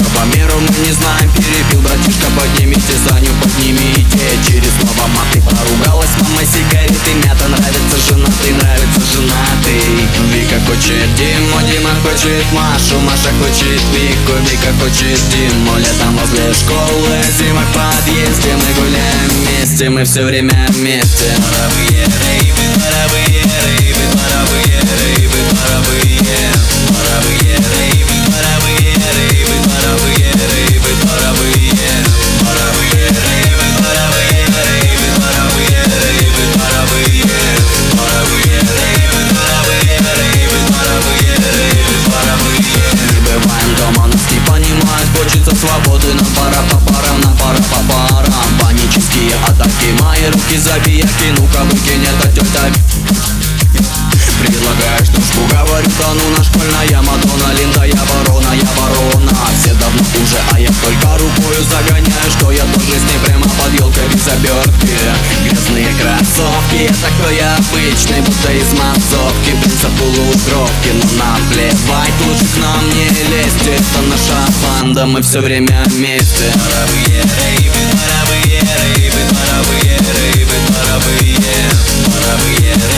Что по миру мы не знаем, перепил братишка. Поднимите Саню, поднимите. Через слова маты поругалась мама, сигареты, мята. Нравится женатый, нравится женатый. Вика хочет Диму, Дима хочет Машу, Маша хочет Вику, Вика хочет Диму. Летом возле школы, зимой в подъезде. Мы гуляем вместе, мы все время вместе. Моровые рейвы, моровые рейвы, моровые рейвы, моровые. Моровые рейвы, моровые рейвы, моровые рейвы, моровые. Моровые рейвы, моровые рейвы, моровые рейвы, моровые. Моровые рейвы, моровые рейвы, моровые рейвы, моровые. Мы бываем дома, нас не понимают, хочется свободы. Нам пора по парам, нам пора по парам. Панические атаки, мои руки забияки. Ну-ка выкинь это, тётя. Предлагаешь дружбу, говорю, да ну на школьная Мадонна. Линда, я ворона, все давно уже, а я только рукою загоняю. Что я тоже с ней прямо под елкой без обертки. Грязные кроссовки, я такой обычный, будто из массовки. Принцип полукровки, но нам плевать, лучше к нам не лезть. Это наша банда, мы все время вместе. Моровые рейвы, моровые рейвы, моровые рейвы, моровые. Моровые